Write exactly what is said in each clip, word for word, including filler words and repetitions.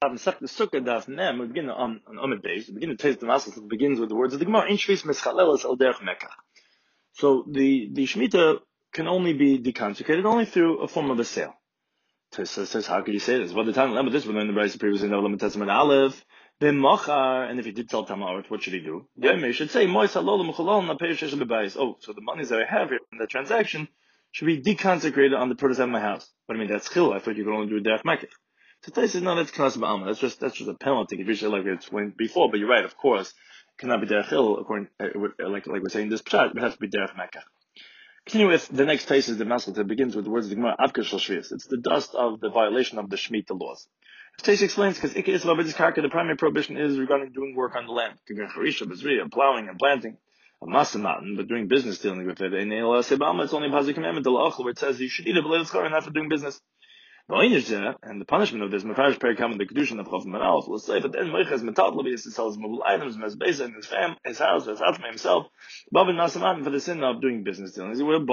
Masech the Sukkah Daf Mem. We begin on on Amud Beis. We begin to taste the Masech. It begins with the words of the Gemara. In Shvis Meschalelas al Derech Mekach. So the the Shemitah can only be deconsecrated only through a form of a sale. Tessa says, how could you say this? Well, the time lemon this we learned the Brisa previously in the Lemon Testament Aleph. Then Machar, and if he did tell Tamarit, what should he do? Yeah, he should say Mois Halol Mechalol Na Perish Bebayis. Oh, so the monies that I have here in the transaction should be deconsecrated on the produce of my house. What I mean, that's chil. I thought you could only do derech mekach. So Tais says, no, that's knas ba'alma. That's just that's just a penalty. If you like we explained before, but you're right. Of course, it cannot be derech chil according uh, like like we're saying this pshat. It has to be derech mekach. Continue with the next Tais is the masel that begins with the words of the Gemara Avka Shel Shvius. It's the dust of the violation of the Shemitah laws. Tais explains because Ikka Isla B'Dis Karka, the primary prohibition is regarding doing work on the land, plowing and planting. A masamat, but doing business dealing with it. And it's only a positive commandment, where it says you should eat it, but it's not for doing business. And the punishment of this, Mefarish Perikam and the Kedushin of Chofim Manal, will say, but then Moiches Metatlabi is to sell his mobile items, his base, and his fam, his house, his house by himself, Bavin Masamat, for the sin of doing business dealing.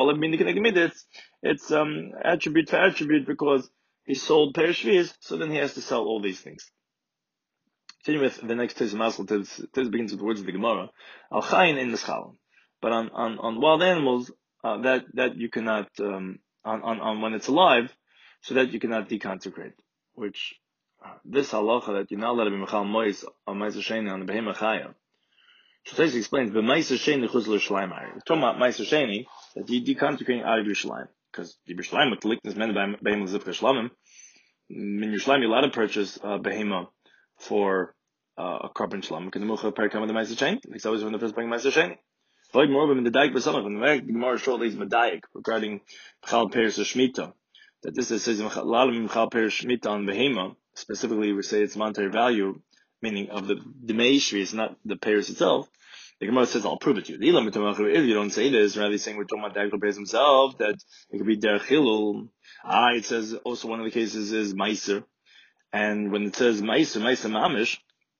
It's, it's um, attribute for attribute because he sold Perishviz, so then he has to sell all these things. Continue with the next Tis Masel, Tis begins with the words of the Gemara. Al Chayin in Nischalim. But on, on, on wild animals, uh, that, that you cannot, um, on, on, on when it's alive, so that you cannot deconsecrate. Which, uh, this halacha that you're not allowed to be Mechal Mois, on Meiser Sheni, on the Behemah Chaya. So Tis explains, but Meiser Sheni Chuz L'Yerushalayim. We're talking about Meiser Sheni, that you deconsecrating out of Yerushalayim. Because the Yerushalayim, with the likeness meant by Behemah Zivcha Shlamim, in Yerushalayim, you're allowed to purchase, uh, Behemah for uh, a carbon shlam because the mucha perikam with the ma'aser sheni. It's always when the first bring ma'aser sheni. Void more in the daik b'samach when the Gemara shortly is medayik regarding mechal peres or shmita. That this is says lalam mechal peres shmita on behema. Specifically, we say it's monetary value, meaning of the the meishri is not the peres itself. The Gemara says, "I'll prove it to you." If you don't say this, rather saying we're talking about the actual peres himself, that it could be derech hilul. Ah, it says also one of the cases is meiser. And when it says meiser, meiser mamish,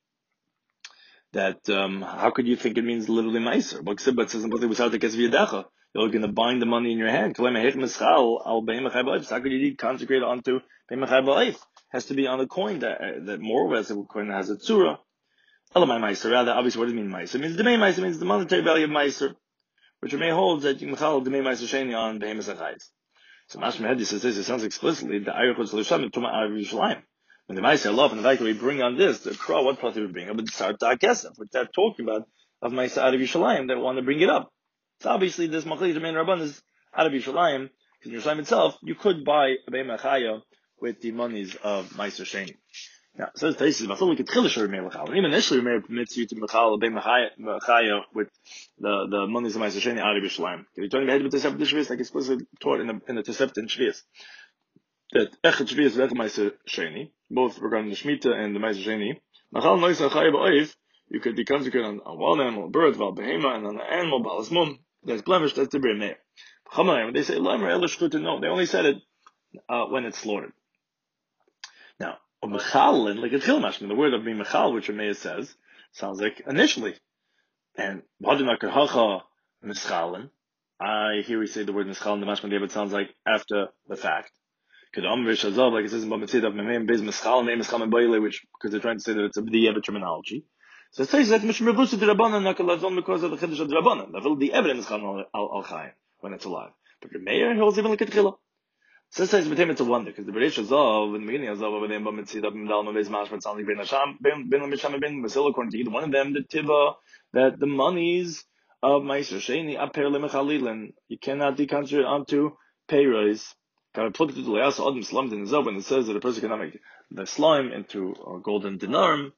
that um, how could you think it means literally meiser? But it says without the case of yadecha, you're going to bind the money in your hand. How could you consecrate onto beimachai? Has to be on the coin that that more as a coin that has a tzura. Elamai meiser. Rather, obviously, what does it mean meiser? It means the meiser means the monetary value of meiser, which may hold that you mechal the meiser sheni on beimachai. So Mashma Hedi says this. It sounds explicitly the ayachos l'shamim tuma Yerushalayim. When the Ma'aseh love and the fact that we bring on this, the crow, what part do we bring up? It's our Ta'akesef, which they're talking about of Ma'aseh out of Yerushalayim, they want to bring it up. So obviously this Machlis Remein Rabban is out of Yerushalayim, because in Yerushalayim itself, you could buy a Be'emah Chaya with the monies of Ma'aseh Sheni. Now, so this is Machil Ketchilish Remein L'chal. And even initially Remein permits you to Mechal a Be'emah Chaya with the, the monies of Ma'aseh Sheni out of Yerushalayim. You're talking about the Tosefet Shvius, like explicitly taught in the, in the Tosefet and Shvius. That Echet Shvius V'Echet Ma'aseh Sheni, both regarding the Shemitah and the Ma'aser Sheni. Machal Noisa Chayav Oif, you could deconsecrate on a wild animal, a bird, Val Behema, and on an animal, Balas Mum, that's blemished, that's the B'rei Meir. When they say Lamer Elish Shchuta, no, they only said it uh, when it's slaughtered. Now, a Mechal, and like a Chilmashman, the word of being Mechal, which Rameir says, sounds like initially. And Vadinakar Hacha Mischalen, I hear we say the word Mischalen, the Mashman David sounds like after the fact. Like it says in Bamitzid of Memem Bez Mischal, name Mischal Mebayle, which, because they're trying to say that it's a B'di'evet terminology. So it says that Mishum Rebusa to Rabbanan, Nakalazon, because of the Chiddush of the Rabbanan. That will be evidence Mischal al Chayim, when it's alive. But the Meir holds even like a Tchila. So it says with him it's a wonder, because the Beresh Azov, in the beginning of Azov, over there in Bamitzid of Memdal, Mebez Mashma, it sounds like Ben Hasham, Ben Misham, Ben Basil, according to either one of them, the Tiva, that the monies of Ma'aser Sheni, Aper Lemechalil, and you cannot deconsecrate onto payroys. When it says that a person cannot make the slime into a golden dinar,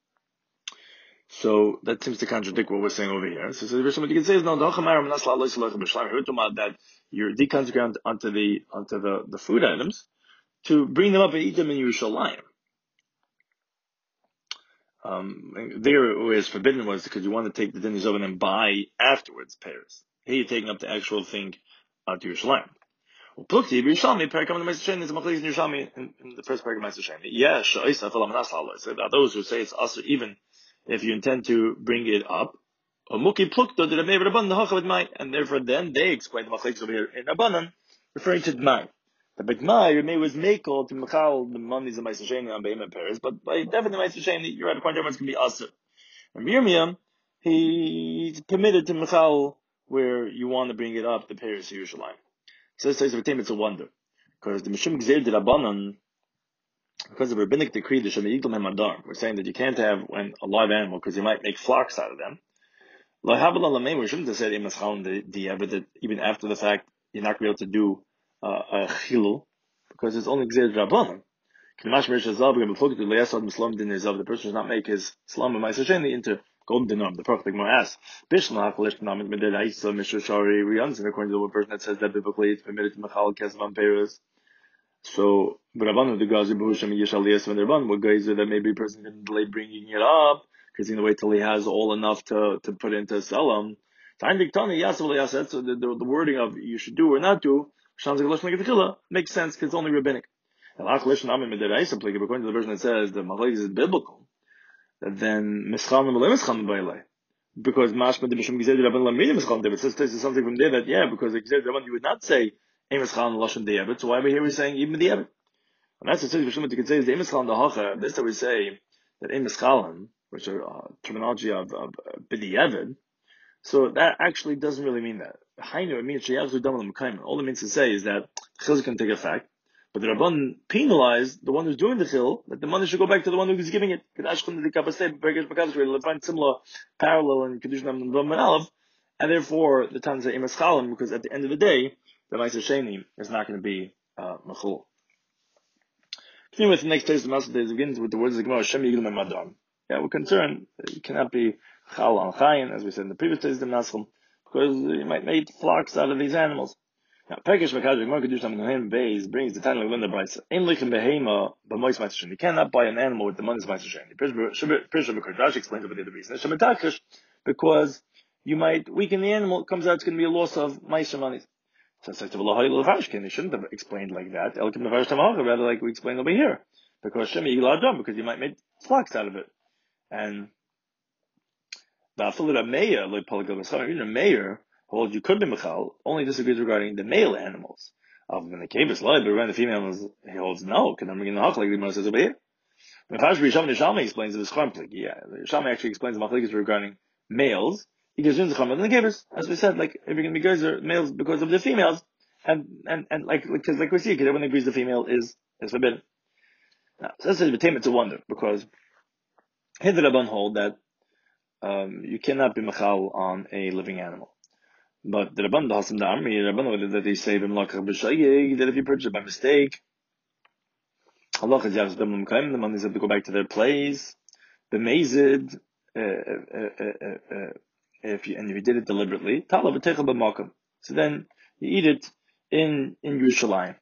so that seems to contradict what we're saying over here. So, so what you can say is no, that you're deconsecrating onto the onto the, the food items to bring them up and eat them in Yerushalayim. Um, there, where it's forbidden was because you want to take the dinners over and buy afterwards pairs. Here you're taking up the actual thing onto Yerushalayim. Plukti Yerushalmi Perikam the Ma'aser Sheni is a Machlis in Yerushalmi in the first Perikam Ma'aser Sheni. Yeah, Sha'isa Falam Nasla. So there are those who say it's also even if you intend to bring it up. Or Muki Plukto did a Meir Rabban the Hachav Mai, and therefore then they explain the Machlis over here in Rabbanan, referring to Dmai. The Bigmai, Remy was Makel to Michal, the monies of Meiser Sheni on Behemoth Paris, but by definitely Meiser Sheni, you're at a point where it's going to be Asr. And Miriam, he's permitted to Michal where you want to bring it up, the Paris of Yerushalayim. So this says it's a wonder. Because the Mishum Gzeir de Rabbanan, because of rabbinic decree, the Shema Yigdal Memadar, we're saying that you can't have when a live animal, because you might make flocks out of them. We shouldn't have said the even after the fact, you're not going to be able to do uh, a chilul, because it's only Gzeir de Rabbanan. The person does not make his Slam and Meiser Sheni into golden dinar. The Prophet Gemara asks, according to the one person that says that biblically it's permitted to Mechal Kesef on Peres. So, but Rabbanan the Gazi B'Husham Yishaliyas when Rabbanan what guys that maybe a person can delay bringing it up because he's going to wait till he has all enough to to put into Salam. So the, the, the wording of you should do or not do makes sense because it's only rabbinic. According to the version that says the Machlekes is biblical, then Mischalim B'Lei Mischalim B'Lei. Because Mashma the Mishum Gzeir de Rabbanan Lamina Mischalim David says there's something from there that yeah, because Gzeir de Rabbanan you would not say Ein Mischalim Lashon De'Evet, so why are we here we're saying even the De'Evet? And that's the thing you could say is the Ein Mischalim the Hacha. This that we say that Ein Mischalim, which are uh, terminology of of uh, B'De'Evet, so that actually doesn't really mean that. Hainu it means Sheyazu Dam L'Mekayim. All it means to say is that Chilz can take effect. But the Rabban penalized the one who's doing the chil, that the money should go back to the one who's giving it. We'll find similar parallel in Kedushin and Aleph, and therefore the Tan say Emes Chalim, because at the end of the day, the Meiser Sheni is not going to be uh, Mechul. Continuing with the next text, the Master begins with the words of the Gemara, Hashem Yigdal Memadam. Yeah, we're concerned that you cannot be Chal al Chayin, as we said in the previous text, the Naschel, because you might make flocks out of these animals. Now, Pekish Mekadrik, Mar Kedusha Menuhin Beis brings the time of Linda Brisa. Ein lichem behema b'mois ma'aseh. You cannot buy an animal with the money's ma'aseh. Prisha Rashi explains over there the reason. Shematakish, because you might weaken the animal. It comes out it's going to be a loss of ma'aseh money. So it's like the V'lahay L'Varshkin. They shouldn't have explained like that. Elkim L'Varsh Tamacha, rather like we explained over here. Because Shem Yigla Adam, because you might make flocks out of it. And the Afilit Meir, like Polygil V'Schar, even a mayor, well, you could be Michal, only disagrees regarding the male animals. Of the Kavis Lai, but around the female animals, he holds no, because I'm bringing the Hach like the Gemara says over here. But if Hashbi Yisham Nishami explains the Schramplik, yeah, Yishami actually explains the Machlekes regarding males, he gives in the Chama, then the Kavis, as we said, like, if you're going to be guys are males because of the females, and, and, and like, because like we see, because everyone agrees the female is, is forbidden. Now, so this is it's a wonder, because here the Rabban hold that, um, you cannot be Michal on a living animal. But the Rabban Hasim the Amri, the Rabban that they say that if you purchase it by mistake, Allah has Yavz Dam L'Mekayim, the money have to go back to their place. The Mazid, uh, uh, uh, uh, if you and if you did it deliberately, Tala B'Teichel B'Makam. So then you eat it in in Yerushalayim.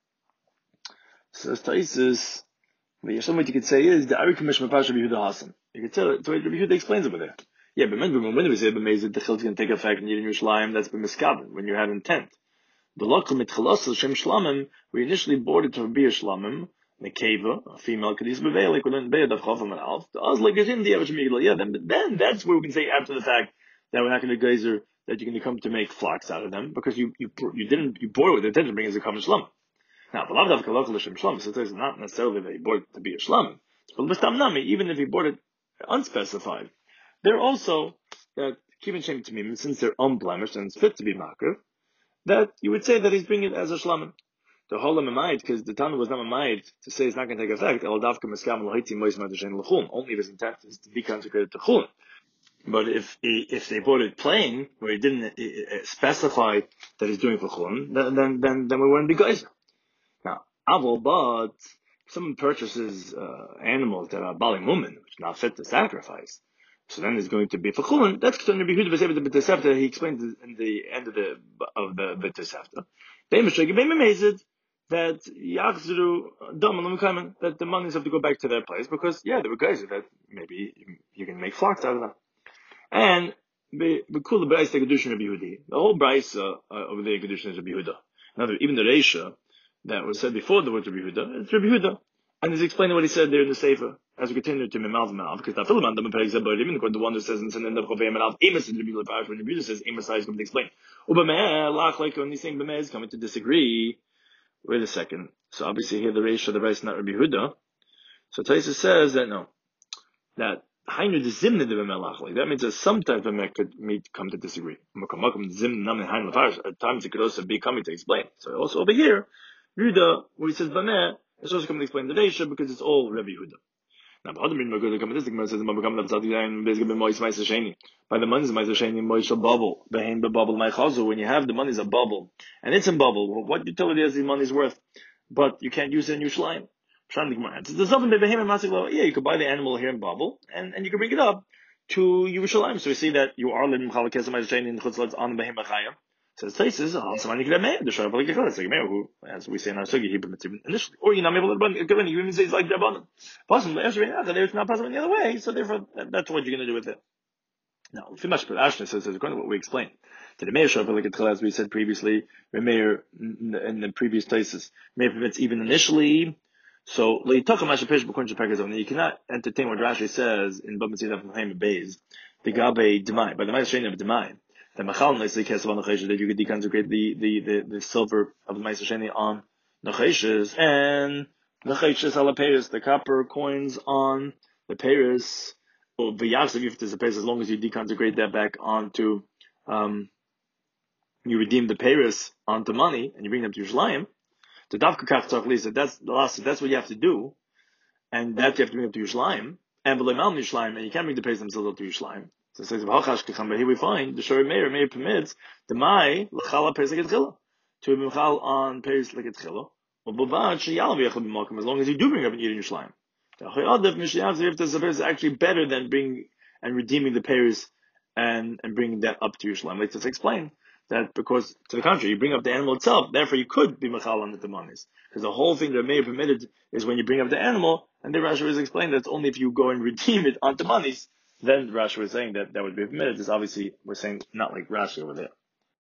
So Taisus, what you could say is the Ari Commission Pasha Yehuda Hasan. You could tell it. So Yehuda explains over there. Yeah, but remember, when we say b'mezid, the chil's going to take effect in Yidin Yerushalayim, that's b'miskaben, when you have intent. The lokal mitchalas Shem Shlamim, we initially boarded to be a Shlamim, nekeva, a female kadis b'vei, like we learned be'ed of chafam and alf, the oz like in the average migdal. Yeah, then, then that's where we can say after the fact that we're not going to geyser, that you're going to come to make flocks out of them, because you, you, you didn't, you boarded with the intention to bring as a common Shlamim. Now, the lav davka lokal Shem Shlamim, so it's not necessarily that he boarded to be a Shlamim. But b'stam nami, even if he boarded unspecified, they're also that Kivin Shem Tamim, since they're unblemished and it's fit to be makriv, that you would say that he's bringing it as a shlamim. The whole Mamayit, because the Tana was not Mamayit to say it's not going to take effect. El davka miskam l'haiti mois madashen l'chum. Only if his intent is to be consecrated to chum. But if he, if they bought it plain, where he didn't specify that he's doing for chum, then then then, then we wouldn't be geyser. Now, avol, but if someone purchases uh, animals that are bali mumin, which are not fit to sacrifice, so then it's going to be for chulin. That's going to be Yehuda b'Sefer the B'Tesefta. He explains in the end of the of the B'Tesefta. They amazed that yachzru dam l'mekayim, that the monies have to go back to their place because yeah, there were guys that maybe you can make flocks out of them. And b'kula b'ayis kedushin Rabbi Yehudi. The whole brayis uh, over there kedushin is Rabbi Yehuda. In other words, even the reisha that was said before the word Rabbi Yehuda, it's Rabbi Yehuda. And he's explaining what he said there in the Sefer as we continue to Mimal Mal, because the Philemon, the Perek Zabur, even the one who says in the end of Chovei Mal, Amos is Rabbi Leparash, when Rabbi says Amos is going to explain. Ubameh, Lach, like when he's saying Bameh is coming to disagree wait a second. So obviously here the ratio, the rice, not Rabbi Huda. So Taisa says that no, that Hainu the Zimna de Melach. Like that means that sometimes the Mek could meet come to disagree. At times it could also be coming to explain. So also over here, Huda, where he says Bameh, it's also coming to explain the ratio because it's all Rabbi Huda. Now, by the money is Meiser Sheni Moisha bubble. Behind the bubble my chazu. When you have the money is a bubble, and it's in bubble, well, what utility is the money's worth? But you can't use it in Yerushalayim. Yeah, you could buy the animal here in bubble, and, and you can bring it up to Yerushalayim. So we see that you are living Chalakes Meiser Sheni in Chutzlatz on the Behemah Chayim. Says Taisus, oh, somebody could have made the Sharav like a Chalitz, like Meir, who, as we say in our Sugi, he permits even initially. Or you're not able to give you even say it's like Rabbanan. Possible, the answer is it's not possible any other way, so therefore, that's what you're going to do with it. Now, Fimash Ashna says, according to what we explained, to the Meir Sharav like a Chalitz, as we said previously, Meir, in the previous Taisus, Meir permits even initially. So, you cannot entertain what Rashi says in Bab Mitzvah from Haim Beis, the Gabe Demai, by the Ma'aseh of Demai. The Machal nicely cares about Necheshes, that you could deconsecrate the, the, the, the silver of the Ma'aseh Sheni on Necheshes, and Necheshes ala Peiros, the copper coins on the Peiros, or V'yavsev, if there's a Peiros, as long as you deconsecrate that back onto, um, you redeem the Peiros onto money, and you bring them to Yerushalayim, the Davka Kach Tzach Lisa, that's the last, that's what you have to do, and that you have to bring them to Yerushalayim, and V'leimal Yerushalayim, and you can't bring the Peiros themselves up to Yerushalayim. So it says, but here we find the Shor Meir, Meir permits the Mai l'chala Peres l'Ketzchila to be mechal on Peres l'Ketzchila, or Bavad she'yalam v'yachal b'malkim, as long as you do bring up and eat in Yerushalayim. If there's a Peres actually better than bringing and redeeming the Peres and and bringing that up to Yerushalayim. Let's just explain that because to the contrary, you bring up the animal itself, therefore you could be mechal on the tamanis, because the whole thing that Meir permitted is when you bring up the animal, and the Rashi is explained that it's only if you go and redeem it on tamanis. Then Rashi was saying that that would be permitted. Is obviously we're saying not like Rashi over there.